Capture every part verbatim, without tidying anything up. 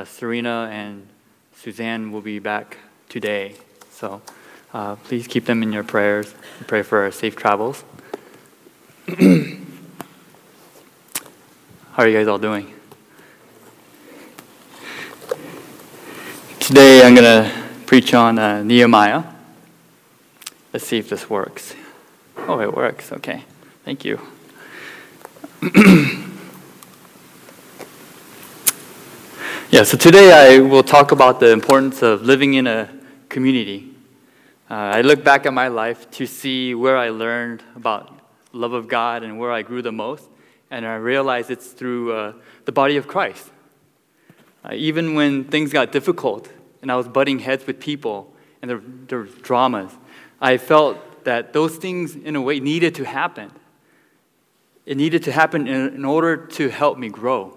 Serena and Suzanne will be back today. So uh, please keep them in your prayers. Pray for our safe travels. How are you guys all doing? Today I'm going to preach on uh, Nehemiah. Let's see if this works. Oh, it works. Okay. Thank you. Yeah, so today I will talk about the importance of living in a community. Uh, I look back at my life to see where I learned about love of God and where I grew the most, and I realized it's through uh, the body of Christ. Uh, even when things got difficult and I was butting heads with people and there, there were dramas, I felt that those things, in a way, needed to happen. It needed to happen in, in order to help me grow.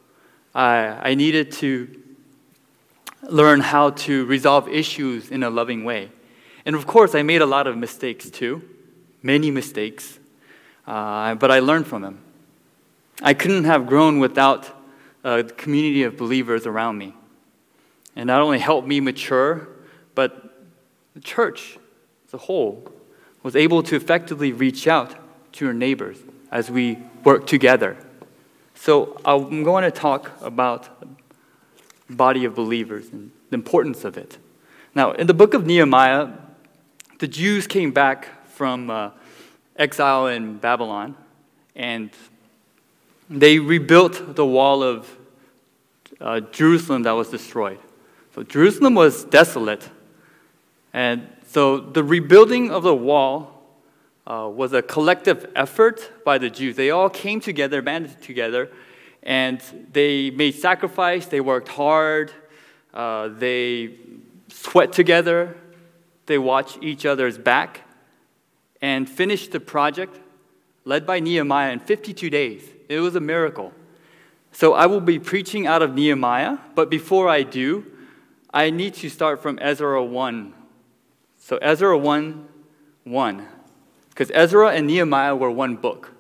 I, I needed to learn how to resolve issues in a loving way. And of course, I made a lot of mistakes too, many mistakes, uh, but I learned from them. I couldn't have grown without a community of believers around me. And not only helped me mature, but the church as a whole was able to effectively reach out to your neighbors as we work together. So I'm going to talk about the body of believers and the importance of it. Now, in the book of Nehemiah, the Jews came back from uh, exile in Babylon, and they rebuilt the wall of uh, Jerusalem that was destroyed. So Jerusalem was desolate, and so the rebuilding of the wall Uh, was a collective effort by the Jews. They all came together, banded together, and they made sacrifice. They worked hard. Uh, they sweat together. They watched each other's back and finished the project led by Nehemiah in fifty-two days. It was a miracle. So I will be preaching out of Nehemiah, but before I do, I need to start from Ezra one. So Ezra one, one. Because Ezra and Nehemiah were one book.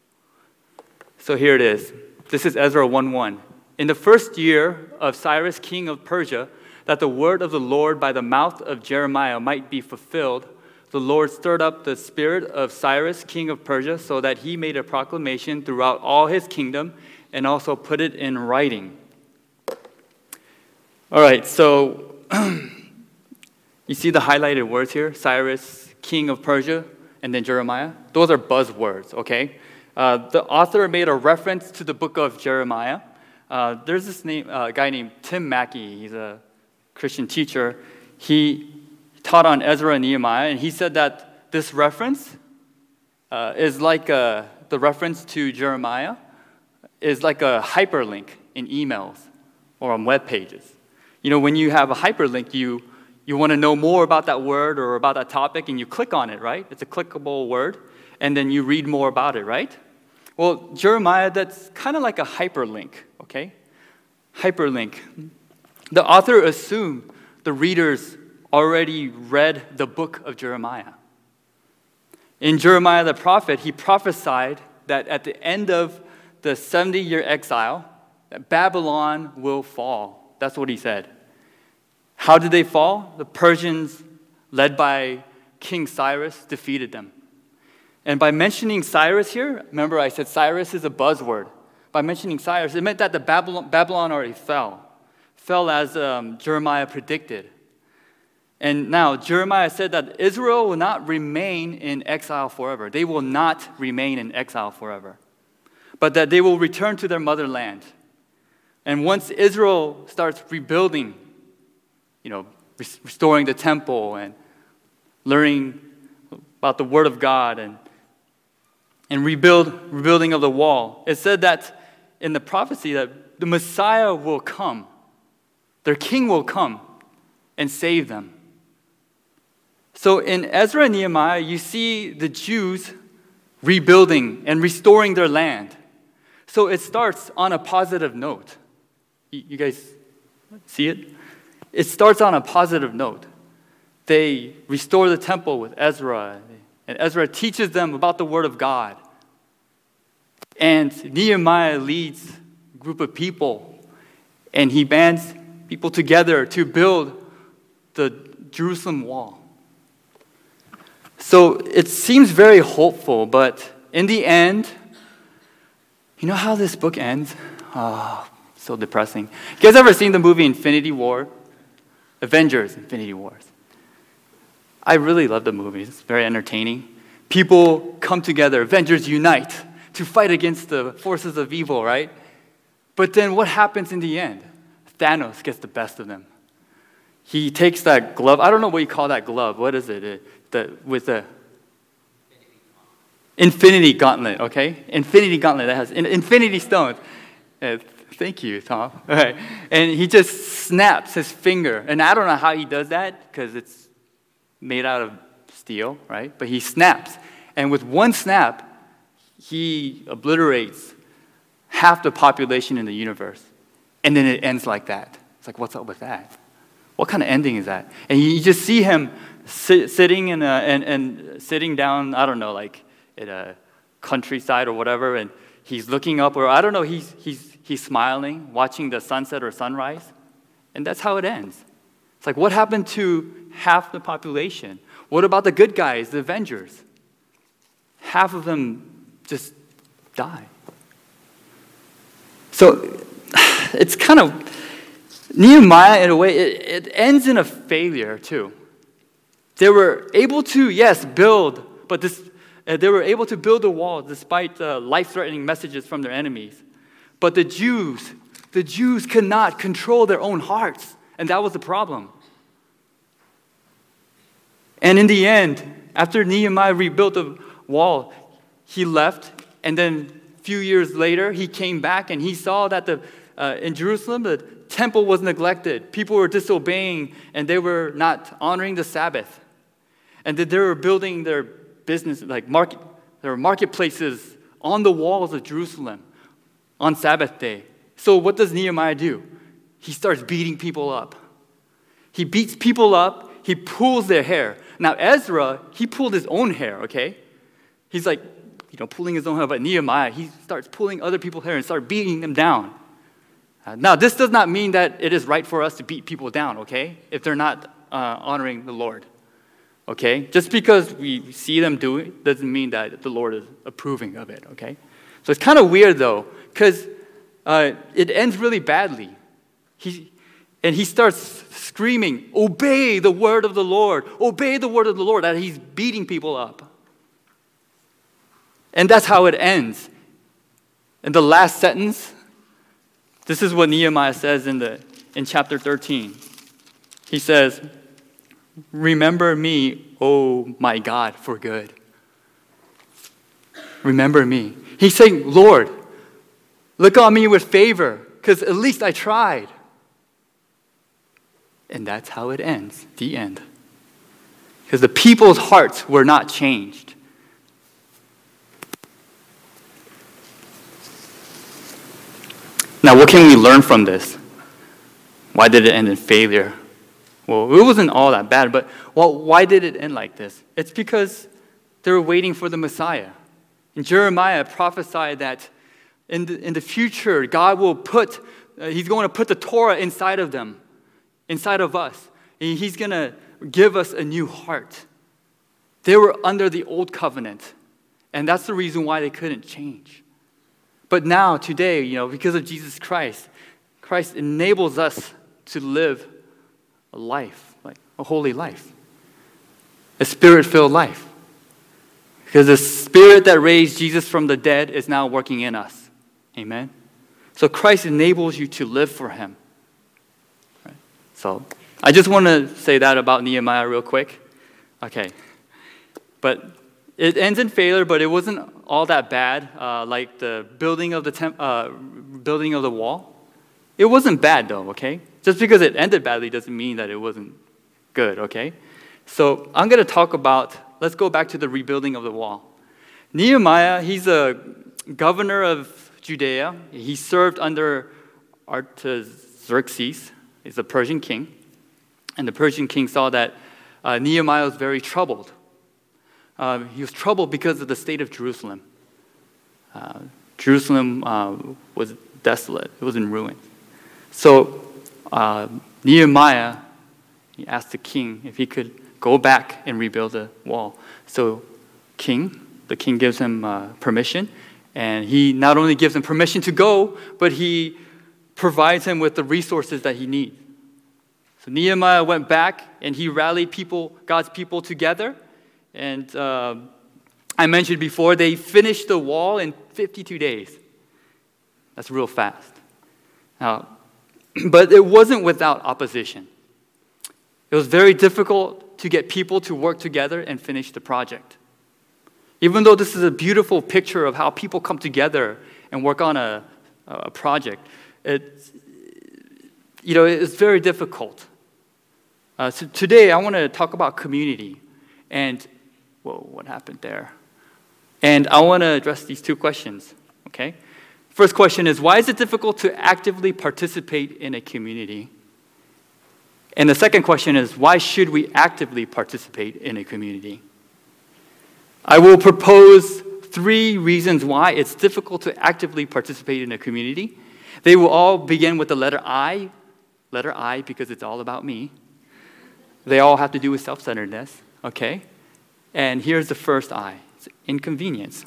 So here it is. This is Ezra one one. In the first year of Cyrus, king of Persia, that the word of the Lord by the mouth of Jeremiah might be fulfilled, the Lord stirred up the spirit of Cyrus, king of Persia, so that he made a proclamation throughout all his kingdom and also put it in writing. All right, so you see the highlighted words here? Cyrus, king of Persia, and then Jeremiah. Those are buzzwords, okay? Uh, the author made a reference to the book of Jeremiah. Uh, there's this name, uh, guy named Tim Mackey. He's a Christian teacher. He taught on Ezra and Nehemiah, and he said that this reference uh, is like a, the reference to Jeremiah is like a hyperlink in emails or on web pages. You know, when you have a hyperlink, you You want to know more about that word or about that topic, and you click on it, right? It's a clickable word, and then you read more about it, right? Well, Jeremiah, that's kind of like a hyperlink, okay? Hyperlink. The author assumed the readers already read the book of Jeremiah. In Jeremiah the prophet, he prophesied that at the end of the seventy-year exile, that Babylon will fall. That's what he said. How did they fall? The Persians, led by King Cyrus, defeated them. And by mentioning Cyrus here, remember I said Cyrus is a buzzword. By mentioning Cyrus, it meant that the Babylon, Babylon already fell. Fell as um, Jeremiah predicted. And now Jeremiah said that Israel will not remain in exile forever. They will not remain in exile forever. But that they will return to their motherland. And once Israel starts rebuilding, you know, restoring the temple and learning about the Word of God and and rebuild rebuilding of the wall. It said that in the prophecy that the Messiah will come, their king will come and save them. So in Ezra and Nehemiah, you see the Jews rebuilding and restoring their land. So it starts on a positive note. You guys see it? It starts on a positive note. They restore the temple with Ezra, and Ezra teaches them about the Word of God. And Nehemiah leads a group of people, and he bands people together to build the Jerusalem wall. So it seems very hopeful, but in the end, you know how this book ends? Oh, so depressing. You guys ever seen the movie Infinity War? Avengers, Infinity Wars. I really love the movie. It's very entertaining. People come together, Avengers unite to fight against the forces of evil, right? But then what happens in the end? Thanos gets the best of them. He takes that glove. I don't know what you call that glove. What is it? it the, with the Infinity Gauntlet, okay? Infinity Gauntlet that has Infinity Stones. Uh, thank you, Tom. All right. And he just snaps his finger. And I don't know how he does that because it's made out of steel, right? But he snaps. And with one snap, he obliterates half the population in the universe. And then it ends like that. It's like, what's up with that? What kind of ending is that? And you just see him sit, sitting in a, and, and sitting down, I don't know, like at a countryside or whatever, and he's looking up, or I don't know, he's, he's, he's smiling, watching the sunset or sunrise. And that's how it ends. It's like, what happened to half the population? What about the good guys, the Avengers? Half of them just die. So it's kind of, Nehemiah, in a way, it, it ends in a failure too. They were able to, yes, build, but this, uh, they were able to build a wall despite uh, life-threatening messages from their enemies. But the Jews, the Jews could not control their own hearts, and that was the problem. And in the end, after Nehemiah rebuilt the wall, he left, and then a few years later, he came back and he saw that the uh, in Jerusalem, the temple was neglected. People were disobeying, and they were not honoring the Sabbath. And that they were building their business, like market, there were marketplaces on the walls of Jerusalem on Sabbath day. So what does Nehemiah do? He starts beating people up. He beats people up. He pulls their hair. Now Ezra, he pulled his own hair, okay? He's like, you know, pulling his own hair. But Nehemiah, he starts pulling other people's hair and starts beating them down. Uh, now, this does not mean that it is right for us to beat people down, okay? If they're not uh, honoring the Lord, okay? Just because we see them do it doesn't mean that the Lord is approving of it, okay? So it's kind of weird, though, because uh, it ends really badly. He, and he starts screaming, obey the word of the Lord. Obey the word of the Lord. That he's beating people up. And that's how it ends. In the last sentence, this is what Nehemiah says in the in chapter thirteen. He says, remember me, oh my God, for good. Remember me. He's saying, Lord, look on me with favor, because at least I tried. And that's how it ends, the end. Because the people's hearts were not changed. Now, what can we learn from this? Why did it end in failure? Well, it wasn't all that bad, but well, why did it end like this? It's because they were waiting for the Messiah. And Jeremiah prophesied that in the, in the future, God will put, uh, he's going to put the Torah inside of them, inside of us. And he's going to give us a new heart. They were under the old covenant, and that's the reason why they couldn't change. But now, today, you know, because of Jesus Christ, Christ enables us to live a life, like a holy life, a spirit-filled life. Because the spirit that raised Jesus from the dead is now working in us. Amen? So Christ enables you to live for him. Right? So I just want to say that about Nehemiah real quick. Okay. But it ends in failure, but it wasn't all that bad, uh, like the building of the temp- uh, building of the wall. It wasn't bad, though, okay? Just because it ended badly doesn't mean that it wasn't good, okay? So I'm going to talk about, let's go back to the rebuilding of the wall. Nehemiah, he's a governor of Judea. He served under Artaxerxes. He's a Persian king. And the Persian king saw that uh, Nehemiah was very troubled. Uh, he was troubled because of the state of Jerusalem. Uh, Jerusalem uh, was desolate. It was in ruins. So uh, Nehemiah, he asked the king if he could go back and rebuild the wall. So king, the king gives him uh, permission, and he not only gives him permission to go, but he provides him with the resources that he needs. So Nehemiah went back, and he rallied people, God's people together, and uh, I mentioned before, they finished the wall in fifty-two days. That's real fast. Now, but it wasn't without opposition. It was very difficult to get people to work together and finish the project. Even though this is a beautiful picture of how people come together and work on a, a project, it, you know, it's very difficult. Uh, so today, I want to talk about community. And, whoa, what happened there? And I want to address these two questions, okay? First question is, why is it difficult to actively participate in a community? And the second question is, why should we actively participate in a community? I will propose three reasons why it's difficult to actively participate in a community. They will all begin with the letter I, letter I because it's all about me. They all have to do with self-centeredness, okay? And here's the first I, it's inconvenience.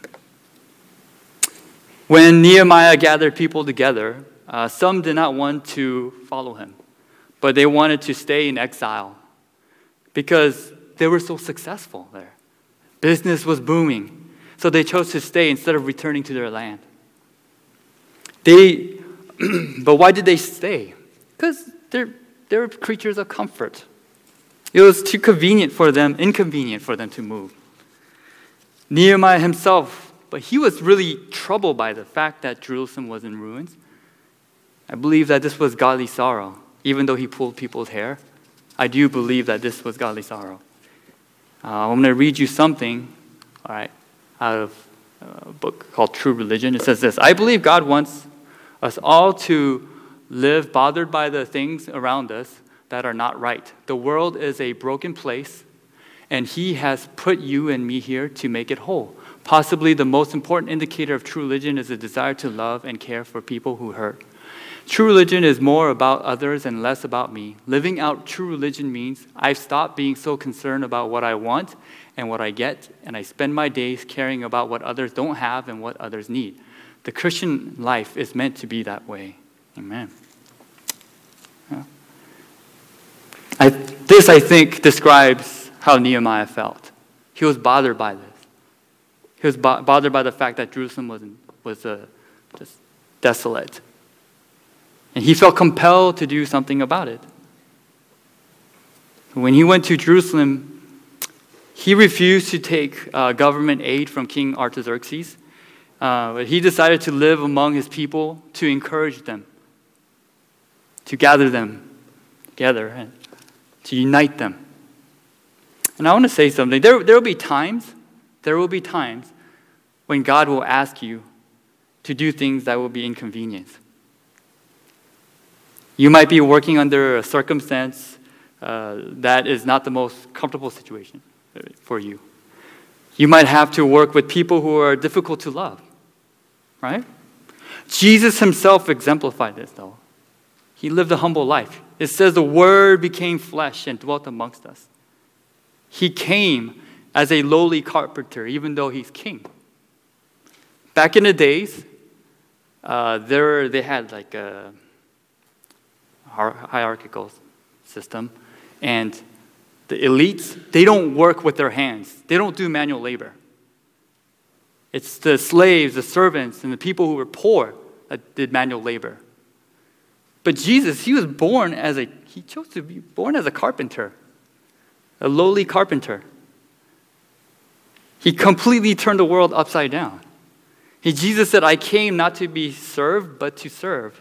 When Nehemiah gathered people together, uh, some did not want to follow him, but they wanted to stay in exile because they were so successful there. Business was booming, so they chose to stay instead of returning to their land. They, but why did they stay? Because they're, they're creatures of comfort. It was too convenient for them, inconvenient for them to move. Nehemiah himself, but he was really troubled by the fact that Jerusalem was in ruins. I believe that this was godly sorrow, even though he pulled people's hair. I do believe that this was godly sorrow. Uh, I'm going to read you something, all right, out of a book called True Religion. It says this: I believe God wants us all to live bothered by the things around us that are not right. The world is a broken place, and He has put you and me here to make it whole. Possibly the most important indicator of true religion is a desire to love and care for people who hurt. True religion is more about others and less about me. Living out true religion means I've stopped being so concerned about what I want and what I get, and I spend my days caring about what others don't have and what others need. The Christian life is meant to be that way. Amen. Yeah. I, this, I think, describes how Nehemiah felt. He was bothered by this. He was bo- bothered by the fact that Jerusalem was, was uh, just desolate. And he felt compelled to do something about it. When he went to Jerusalem, he refused to take uh, government aid from King Artaxerxes. Uh, but he decided to live among his people, to encourage them, to gather them together, and to unite them. And I want to say something. There, there will be times, there will be times when God will ask you to do things that will be inconvenient. You might be working under a circumstance uh, that is not the most comfortable situation for you. You might have to work with people who are difficult to love, right? Jesus himself exemplified this, though. He lived a humble life. It says the Word became flesh and dwelt amongst us. He came as a lowly carpenter, even though he's king. Back in the days, uh, there they had like a hierarchical system, and the elites, they don't work with their hands. They don't do manual labor. It's the slaves, the servants, and the people who were poor that did manual labor. But Jesus, he was born as a, he chose to be born as a carpenter, a lowly carpenter. He completely turned the world upside down. He, Jesus said, I came not to be served, but to serve.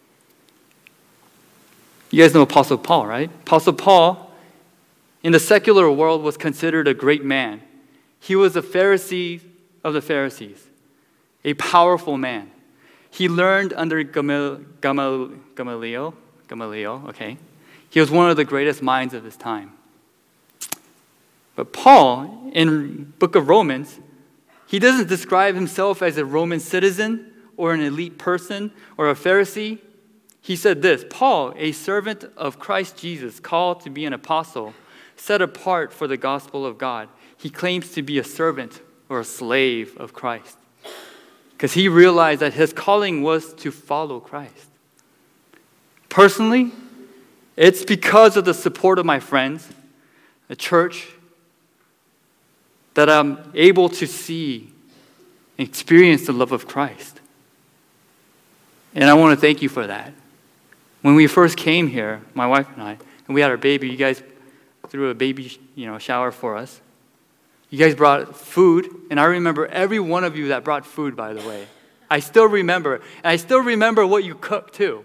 You guys know Apostle Paul, right? Apostle Paul, in the secular world, was considered a great man. He was a Pharisee of the Pharisees, a powerful man. He learned under Gamaliel, Gamaliel, Gamaliel, okay? He was one of the greatest minds of his time. But Paul, in book of Romans, he doesn't describe himself as a Roman citizen or an elite person or a Pharisee. he said this, Paul, a servant of Christ Jesus, called to be an apostle, set apart for the gospel of God. He claims to be a servant or a slave of Christ because he realized that his calling was to follow Christ. Personally, it's because of the support of my friends, the church, that I'm able to see and experience the love of Christ. And I want to thank you for that. When we first came here, my wife and I, and we had our baby, you guys threw a baby, you know, shower for us. You guys brought food, and I remember every one of you that brought food, by the way. I still remember, and I still remember what you cooked too.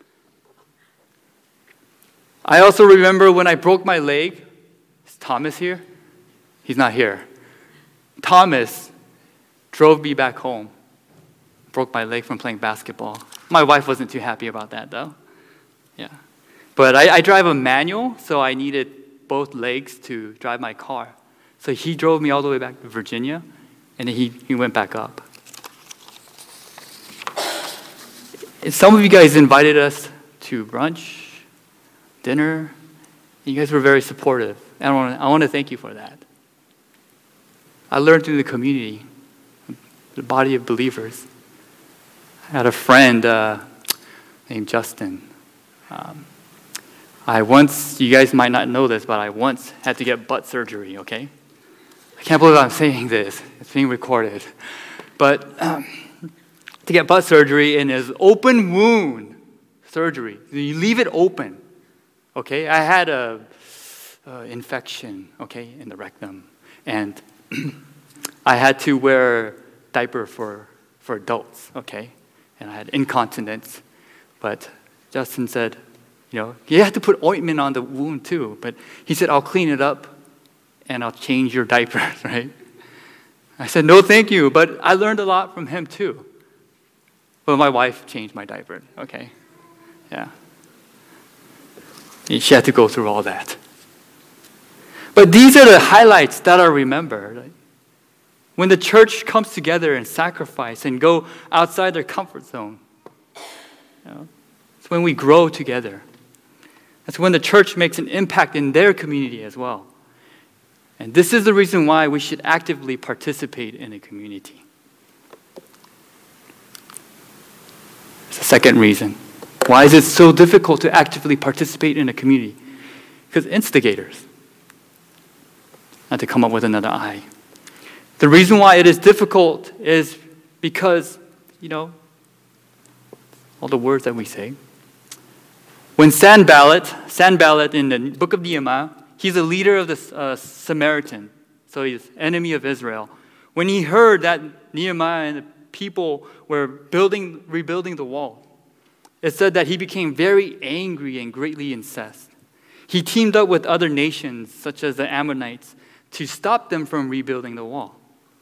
I also remember when I broke my leg. Is Thomas here? He's not here. Thomas drove me back home. Broke my leg from playing basketball. My wife wasn't too happy about that, though. Yeah. But I, I drive a manual, so I needed both legs to drive my car. So he drove me all the way back to Virginia, and then he, he went back up. And some of you guys invited us to brunch, dinner. You guys were very supportive. And I want to, I want to thank you for that. I learned through the community, the body of believers. I had a friend uh, named Justin. Um, I once, you guys might not know this, but I once had to get butt surgery, okay? I can't believe I'm saying this. It's being recorded. But um, to get butt surgery in his open wound surgery, you leave it open, okay? I had a uh, infection, okay, in the rectum. And I had to wear diaper for, for adults, okay? And I had incontinence. But Justin said, you know, you have to put ointment on the wound too. But he said, I'll clean it up and I'll change your diapers, right? I said, no, thank you. But I learned a lot from him too. But my wife changed my diaper, okay? Yeah. She had to go through all that. But these are the highlights that I remember. Right? When the church comes together and sacrifice and go outside their comfort zone. You know, it's when we grow together. That's when the church makes an impact in their community as well. And this is the reason why we should actively participate in a community. It's the second reason. Why is it so difficult to actively participate in a community? Because instigators. Not to come up with another I. The reason why it is difficult is because, you know, all the words that we say. When Sanballat, Sanballat in the book of Nehemiah, he's a leader of the uh, Samaritan, so he's enemy of Israel. When he heard that Nehemiah and the people were building, rebuilding the wall, it said that he became very angry and greatly incensed. He teamed up with other nations, such as the Ammonites, to stop them from rebuilding the wall.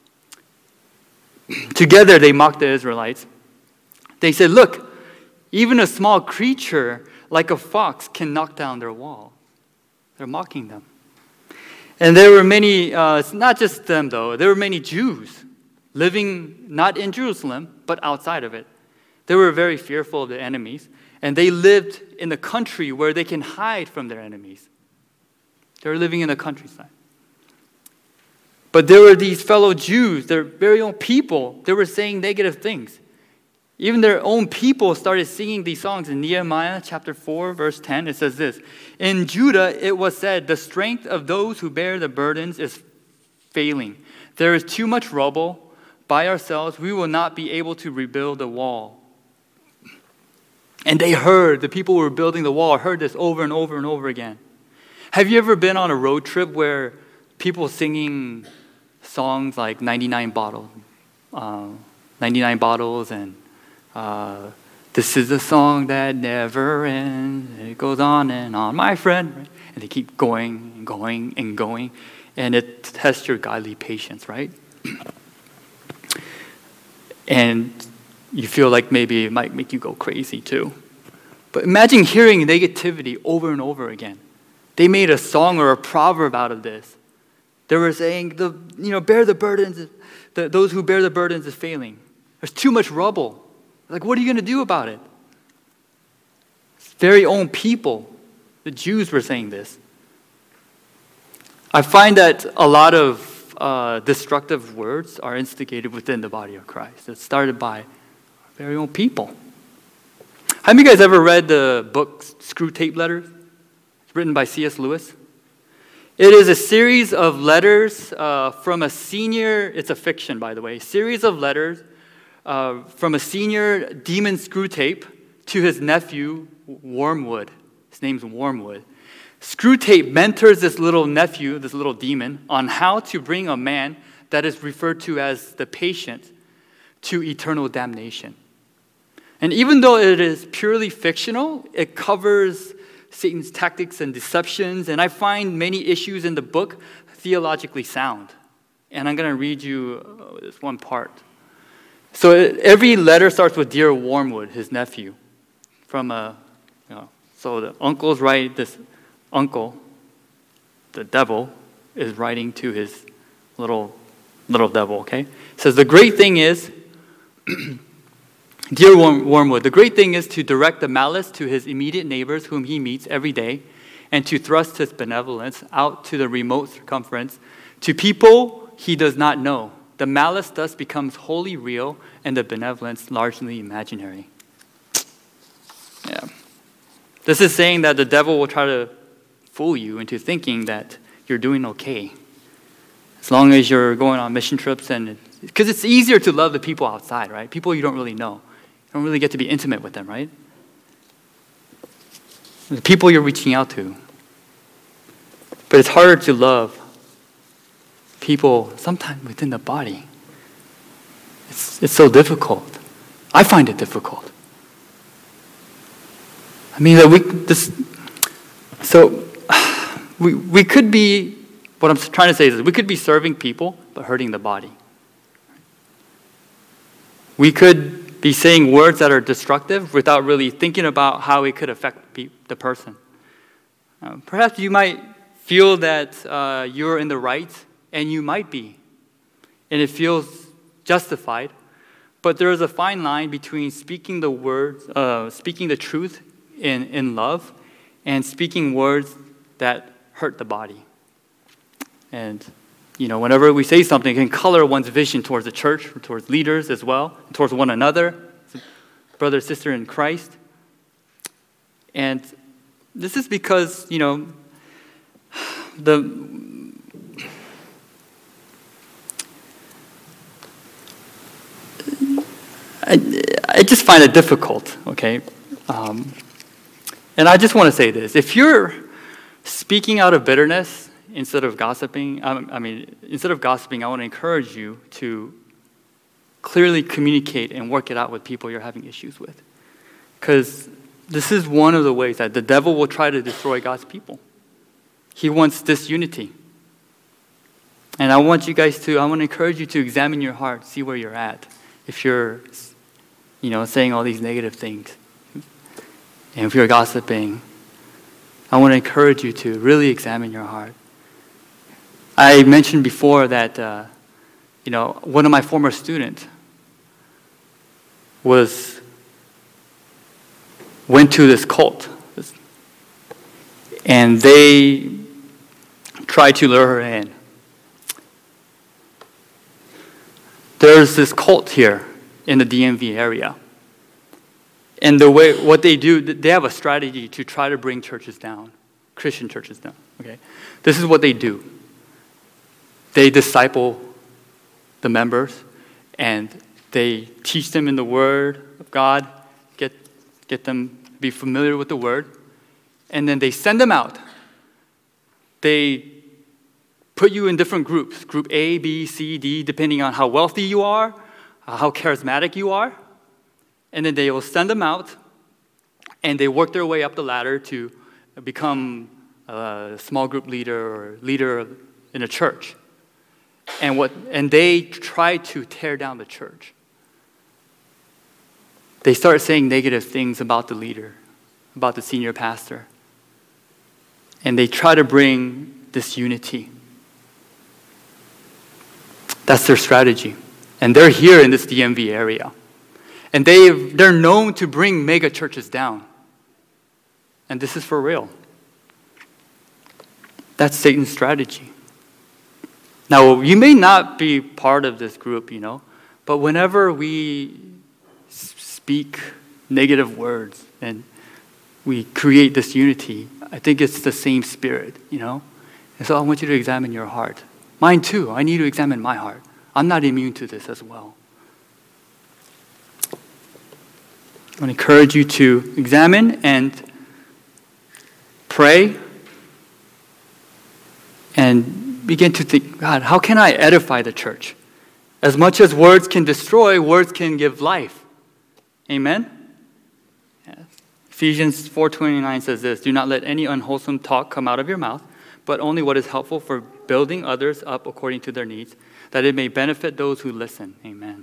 Together, they mocked the Israelites. They said, look, even a small creature like a fox can knock down their wall. They're mocking them. And there were many, uh, not just them though, there were many Jews living not in Jerusalem, but outside of it. They were very fearful of the enemies, and they lived in the country where they can hide from their enemies. They were living in the countryside. But there were these fellow Jews, their very own people, they were saying negative things. Even their own people started singing these songs. In Nehemiah chapter four, verse ten, it says this, in Judah it was said, the strength of those who bear the burdens is failing. There is too much rubble. By ourselves, we will not be able to rebuild the wall. And they heard, the people who were building the wall heard this over and over and over again. Have you ever been on a road trip where people singing songs like ninety-nine bottles, uh, ninety-nine bottles, and uh, this is a song that never ends. It goes on and on, my friend. Right? And they keep going and going and going. And it tests your godly patience, right? And you feel like maybe it might make you go crazy too. But imagine hearing negativity over and over again. They made a song or a proverb out of this. They were saying, the you know, bear the burdens, the, those who bear the burdens is failing. There's too much rubble. Like, what are you going to do about it? very own people, the Jews, were saying this. I find that a lot of uh, destructive words are instigated within the body of Christ. It's started by our very own people. Have you guys ever read the book Screw Tape Letters? It's written by C S Lewis. It is a series of letters uh, from a senior, it's a fiction, by the way, a series of letters uh, from a senior demon Screwtape to his nephew, Wormwood. His name's Wormwood. Screwtape mentors this little nephew, this little demon, on how to bring a man that is referred to as the patient to eternal damnation. And even though it is purely fictional, it covers Satan's tactics and deceptions, and I find many issues in the book theologically sound. And I'm going to read you this one part. So every letter starts with Dear Wormwood, his nephew. From a, you know, so the uncle's writing, this uncle, the devil, is writing to his little little devil. Okay, it says the great thing is. Dear Wormwood, the great thing is to direct the malice to his immediate neighbors whom he meets every day, and to thrust his benevolence out to the remote circumference, to people he does not know. The malice thus becomes wholly real, and the benevolence largely imaginary. Yeah. This is saying that the devil will try to fool you into thinking that you're doing okay. As long as you're going on mission trips, and because it's easier to love the people outside, right? People you don't really know. You don't really get to be intimate with them, right? The people you're reaching out to. But it's harder to love people sometimes within the body. It's, it's so difficult. I find it difficult. I mean, that we this. So we we could be. What I'm trying to say is we could be serving people but hurting the body. We could be saying words that are destructive without really thinking about how it could affect pe- the person. Uh, perhaps you might feel that uh, you're in the right, and you might be, and it feels justified. But there is a fine line between speaking the words, uh, speaking the truth in, in love, and speaking words that hurt the body. And you know, whenever we say something, it can color one's vision towards the church, towards leaders as well, towards one another, brother, sister in Christ. And this is because, you know, the I, I just find it difficult, okay? Um, and I just want to say this. If you're speaking out of bitterness, instead of gossiping, I mean, instead of gossiping, I want to encourage you to clearly communicate and work it out with people you're having issues with. Because this is one of the ways that the devil will try to destroy God's people. He wants disunity. And I want you guys to, I want to encourage you to examine your heart, see where you're at. If you're, you know, saying all these negative things, and if you're gossiping, I want to encourage you to really examine your heart. I mentioned before that, uh, you know, one of my former students was, went to this cult, and they tried to lure her in. There's this cult here in the D M V area. And the way, what they do, they have a strategy to try to bring churches down, Christian churches down, okay? This is what they do. They disciple the members, and they teach them in the Word of God, get, get them to be familiar with the Word, and then they send them out. They put you in different groups, group A, B, C, D, depending on how wealthy you are, how charismatic you are. And then they will send them out, and they work their way up the ladder to become a small group leader or leader in a church. And what and they try to tear down the church. They start saying negative things about the leader, about the senior pastor. And they try to bring disunity. That's their strategy. And they're here in this D M V area. And they they're known to bring mega churches down. And this is for real. That's Satan's strategy. Now, you may not be part of this group, you know, but whenever we speak negative words and we create this unity, I think it's the same spirit, you know. And so I want you to examine your heart. Mine too. I need to examine my heart. I'm not immune to this as well. I want to encourage you to examine and pray and begin to think, God, how can I edify the church? As much as words can destroy, words can give life. Amen? Yes. Ephesians four twenty-nine says this, do not let any unwholesome talk come out of your mouth, but only what is helpful for building others up according to their needs, that it may benefit those who listen. Amen.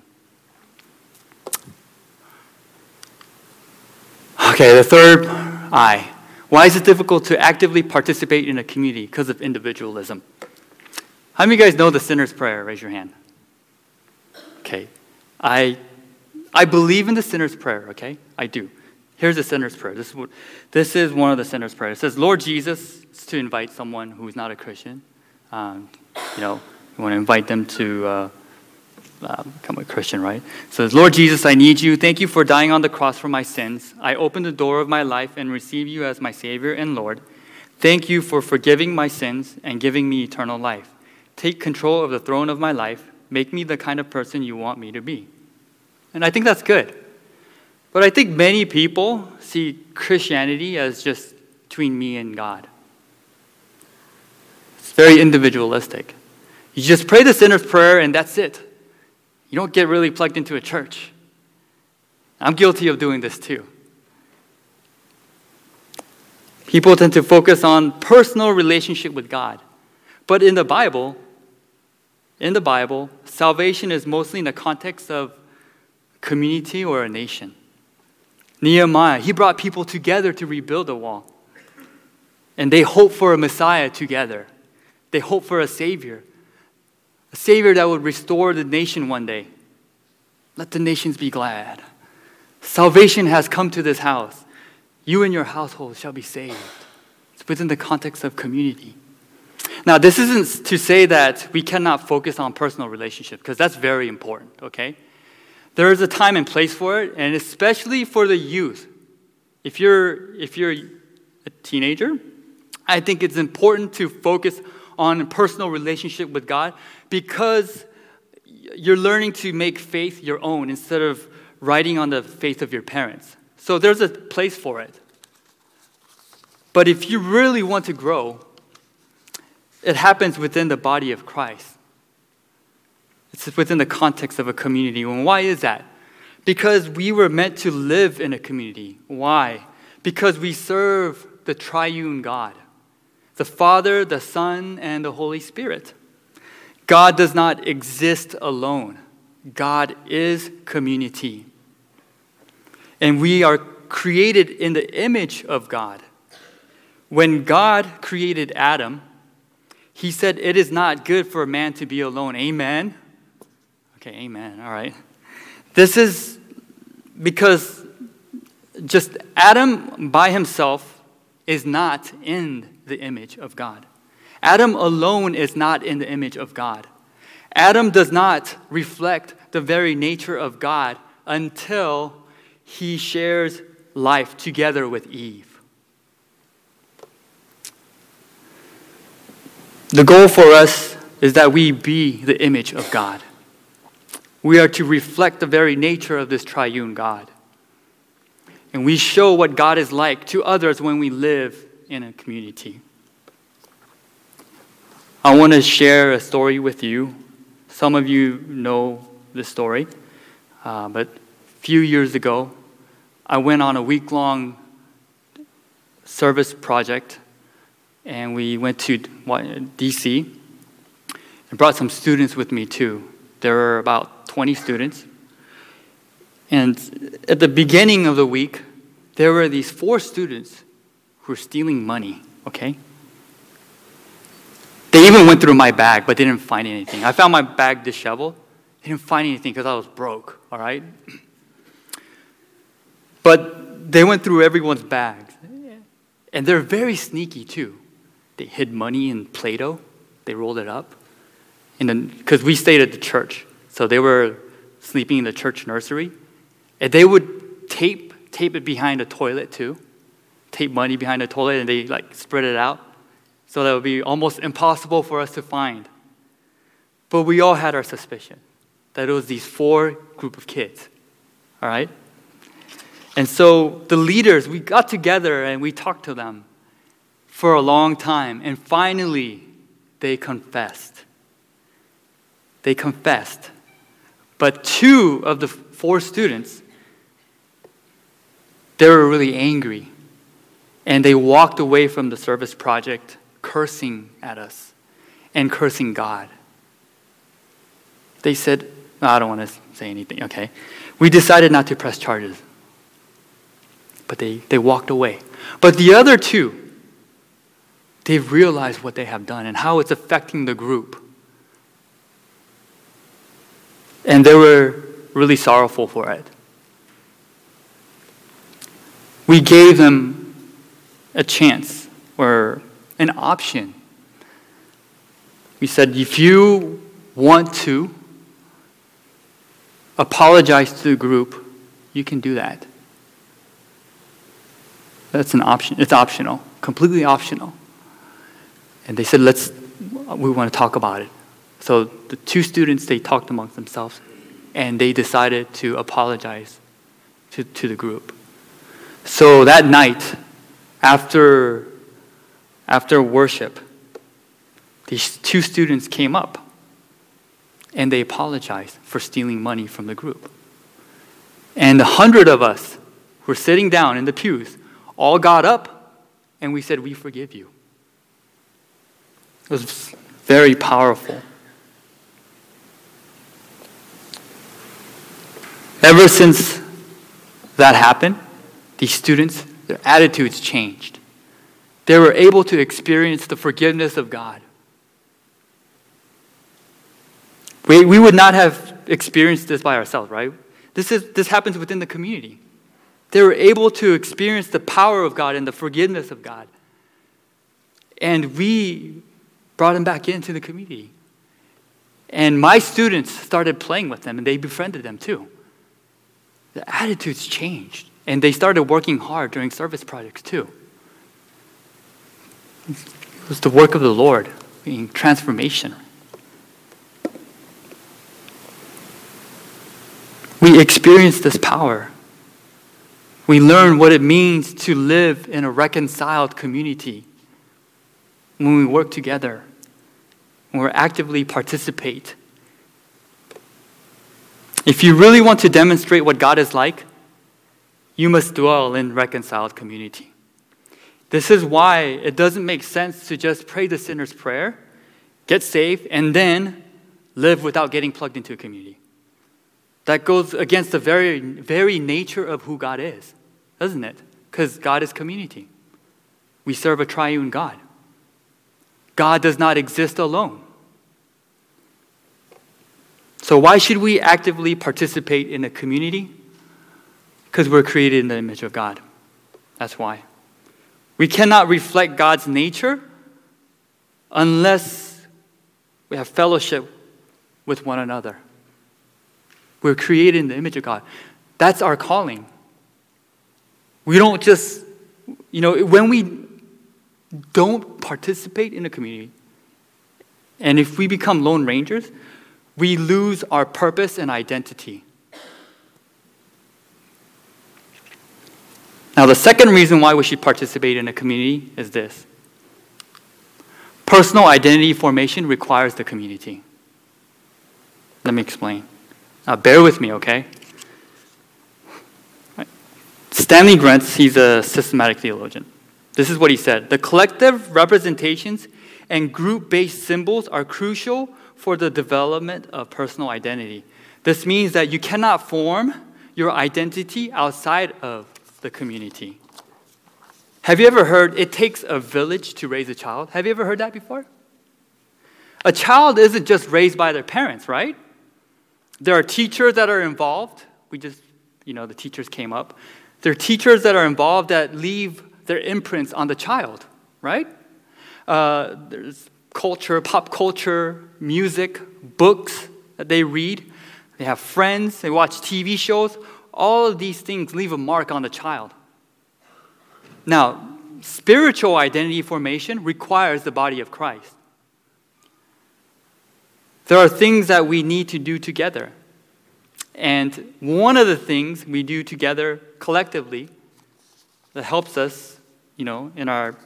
Okay, the third I. Why is it difficult to actively participate in a community? Because of individualism. How many of you guys know the sinner's prayer? Raise your hand. Okay. I I believe in the sinner's prayer, okay? I do. Here's the sinner's prayer. This is, what, this is one of the sinner's prayers. It says, Lord Jesus, it's to invite someone who's not a Christian. Um, you know, you want to invite them to uh, uh, become a Christian, right? It says, Lord Jesus, I need you. Thank you for dying on the cross for my sins. I open the door of my life and receive you as my Savior and Lord. Thank you for forgiving my sins and giving me eternal life. Take control of the throne of my life. Make me the kind of person you want me to be. And I think that's good. But I think many people see Christianity as just between me and God. It's very individualistic. You just pray the sinner's prayer and that's it. You don't get really plugged into a church. I'm guilty of doing this too. People tend to focus on personal relationship with God. But in the Bible, in the Bible, salvation is mostly in the context of community or a nation. Nehemiah, he brought people together to rebuild the wall. And they hoped for a Messiah together. They hoped for a Savior. A Savior that would restore the nation one day. Let the nations be glad. Salvation has come to this house. You and your household shall be saved. It's within the context of community. Now, this isn't to say that we cannot focus on personal relationships, because that's very important, okay? There is a time and place for it, and especially for the youth. If you're, if you're a teenager, I think it's important to focus on a personal relationship with God because you're learning to make faith your own instead of riding on the faith of your parents. So there's a place for it. But if you really want to grow, it happens within the body of Christ. It's within the context of a community. And why is that? Because we were meant to live in a community. Why? Because we serve the triune God, the Father, the Son, and the Holy Spirit. God does not exist alone. God is community. And we are created in the image of God. When God created Adam, he said, it is not good for a man to be alone. Amen? Okay, amen. All right. This is because just Adam by himself is not in the image of God. Adam alone is not in the image of God. Adam does not reflect the very nature of God until he shares life together with Eve. The goal for us is that we be the image of God. We are to reflect the very nature of this triune God. And we show what God is like to others when we live in a community. I want to share a story with you. Some of you know this story. Uh, but a few years ago, I went on a week-long service project. And we went to D C and brought some students with me too. There were about twenty students. And at the beginning of the week, there were these four students who were stealing money, okay? They even went through my bag, but they didn't find anything. I found my bag disheveled. They didn't find anything because I was broke, all right? But they went through everyone's bags. And they're very sneaky too. They hid money in Play-Doh. They rolled it up. And then, because we stayed at the church, so they were sleeping in the church nursery. And they would tape tape it behind the toilet too. Tape money behind the toilet, and they like spread it out. So that would be almost impossible for us to find. But we all had our suspicion that it was these four group of kids. All right? And so the leaders, we got together and we talked to them for a long time. And finally, they confessed. They confessed. But two of the four students, they were really angry. And they walked away from the service project cursing at us and cursing God. They said, no, I don't want to say anything, okay? We decided not to press charges. But they, they walked away. But the other two, they've realized what they have done and how it's affecting the group. And they were really sorrowful for it. We gave them a chance or an option. We said, if you want to apologize to the group, you can do that. That's an option. It's optional, completely optional. And they said, let's, we want to talk about it. So the two students, they talked amongst themselves, and they decided to apologize to, to the group. So that night, after, after worship, these two students came up, and they apologized for stealing money from the group. And a hundred of us were sitting down in the pews, all got up, and we said, we forgive you. It was very powerful. Ever since that happened, these students, their attitudes changed. They were able to experience the forgiveness of God. We, we would not have experienced this by ourselves, right? This is this happens within the community. They were able to experience the power of God and the forgiveness of God. And we brought them back into the community. And my students started playing with them, and they befriended them too. The attitudes changed, and they started working hard during service projects too. It was the work of the Lord being transformation. We experience this power. We learn what it means to live in a reconciled community when we work together, when we actively participate. If you really want to demonstrate what God is like, you must dwell in reconciled community. This is why it doesn't make sense to just pray the sinner's prayer, get saved, and then live without getting plugged into a community. That goes against the very, very nature of who God is, doesn't it? Because God is community. We serve a triune God. God does not exist alone. So why should we actively participate in a community? Because we're created in the image of God. That's why. We cannot reflect God's nature unless we have fellowship with one another. We're created in the image of God. That's our calling. We don't just, you know, when we don't participate in a community, and if we become lone rangers, we lose our purpose and identity. Now, the second reason why we should participate in a community is this. Personal identity formation requires the community. Let me explain. Now, bear with me, okay? Stanley Grenz, he's a systematic theologian. This is what he said. The collective representations and group-based symbols are crucial for the development of personal identity. This means that you cannot form your identity outside of the community. Have you ever heard it takes a village to raise a child? Have you ever heard that before? A child isn't just raised by their parents, right? There are teachers that are involved. We just, you know, the teachers came up. There are teachers that are involved that leave their imprints on the child, right? Uh, there's culture, pop culture, music, books that they read. They have friends, they watch T V shows. All of these things leave a mark on the child. Now, spiritual identity formation requires the body of Christ. There are things that we need to do together. And one of the things we do together collectively that helps us, you know, in our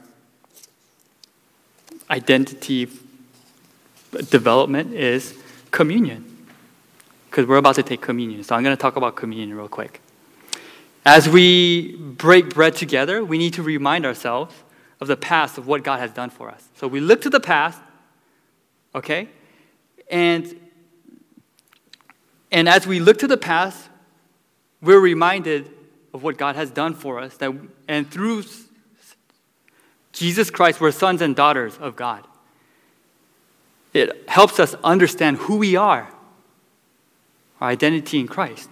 identity development is communion. Because we're about to take communion. So I'm going to talk about communion real quick. As we break bread together, we need to remind ourselves of the past, of what God has done for us. So we look to the past, okay? And, and as we look to the past, we're reminded of what God has done for us. That, and through Jesus Christ, we're sons and daughters of God. It helps us understand who we are, our identity in Christ.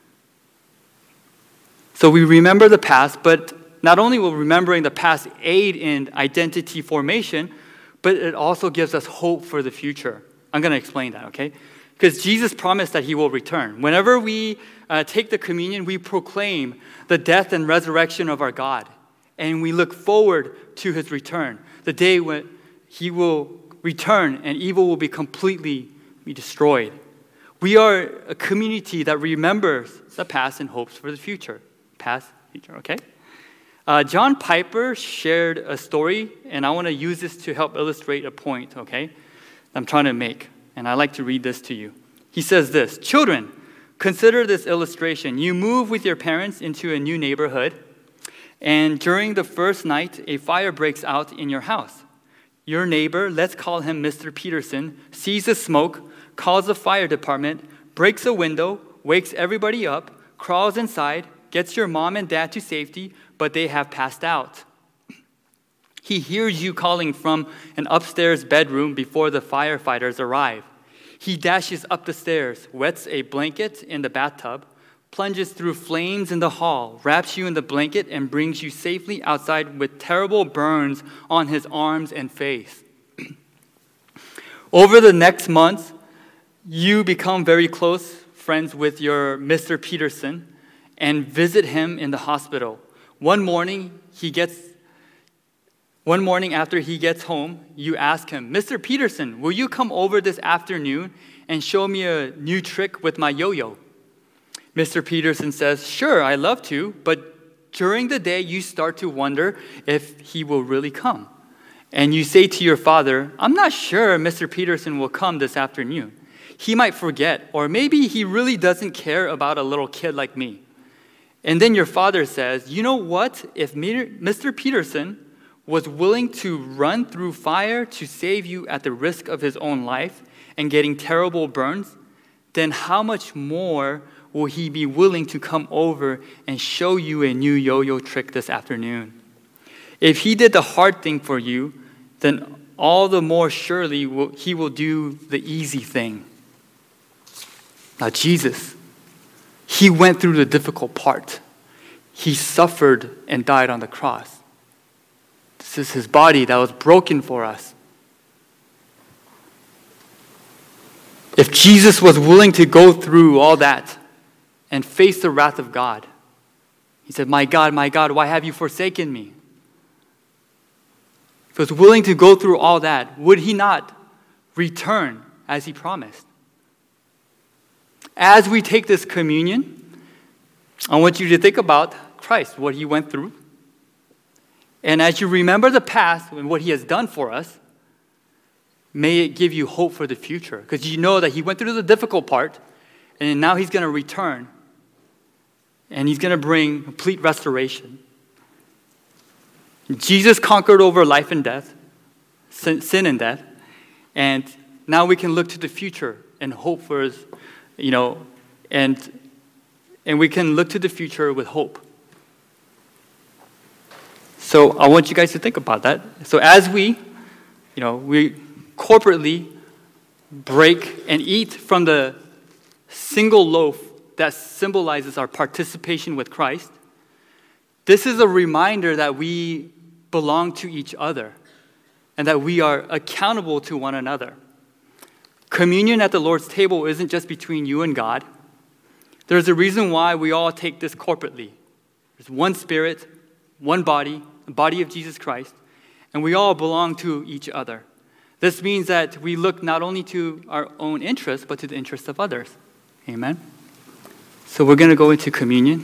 So we remember the past, but not only will remembering the past aid in identity formation, but it also gives us hope for the future. I'm going to explain that, okay? Because Jesus promised that he will return. Whenever we uh, take the communion, we proclaim the death and resurrection of our God. And we look forward to his return, the day when he will return and evil will be completely be destroyed. We are a community that remembers the past and hopes for the future. Past, future, okay? Uh, John Piper shared a story, and I want to use this to help illustrate a point, okay, I'm trying to make. And I'd like to read this to you. He says this: "Children, consider this illustration. You move with your parents into a new neighborhood, and during the first night, a fire breaks out in your house. Your neighbor, let's call him Mister Peterson, sees the smoke, calls the fire department, breaks a window, wakes everybody up, crawls inside, gets your mom and dad to safety, but they have passed out. He hears you calling from an upstairs bedroom before the firefighters arrive. He dashes up the stairs, wets a blanket in the bathtub, plunges through flames in the hall, wraps you in the blanket, and brings you safely outside with terrible burns on his arms and face. Over the next months, you become very close friends with your Mister Peterson and visit him in the hospital. One morning, he gets One morning after he gets home, you ask him, Mister Peterson, will you come over this afternoon and show me a new trick with my yo-yo? Mister Peterson says, sure, I'd love to, but during the day, you start to wonder if he will really come. And you say to your father, I'm not sure Mister Peterson will come this afternoon. He might forget, or maybe he really doesn't care about a little kid like me. And then your father says, you know what? If Mister Peterson was willing to run through fire to save you at the risk of his own life and getting terrible burns, then how much more will he be willing to come over and show you a new yo-yo trick this afternoon? If he did the hard thing for you, then all the more surely will, he will do the easy thing. Now Jesus, he went through the difficult part. He suffered and died on the cross. This is his body that was broken for us. If Jesus was willing to go through all that and face the wrath of God, he said, my God, my God, why have you forsaken me? If he was willing to go through all that, would he not return as he promised? As we take this communion, I want you to think about Christ, what he went through. And as you remember the past and what he has done for us, may it give you hope for the future. Because you know that he went through the difficult part, and now he's going to return. And he's going to bring complete restoration. Jesus conquered over life and death, sin, sin and death. And now we can look to the future and hope for his, you know, and, and we can look to the future with hope. So I want you guys to think about that. So as we, you know, we corporately break and eat from the single loaf that symbolizes our participation with Christ, This is a reminder that we belong to each other and that we are accountable to one another. Communion at the Lord's table isn't just between you and God. There's a reason why we all take this corporately. There's one Spirit, one body, the body of Jesus Christ, and we all belong to each other. This means that we look not only to our own interests, but to the interests of others. Amen? So we're going to go into communion.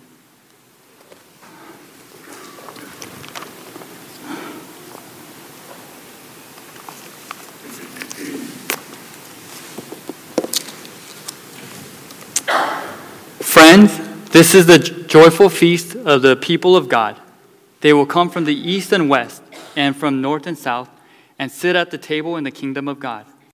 Friends, this is the joyful feast of the people of God. They will come from the east and west, and from north and south, and sit at the table in the kingdom of God.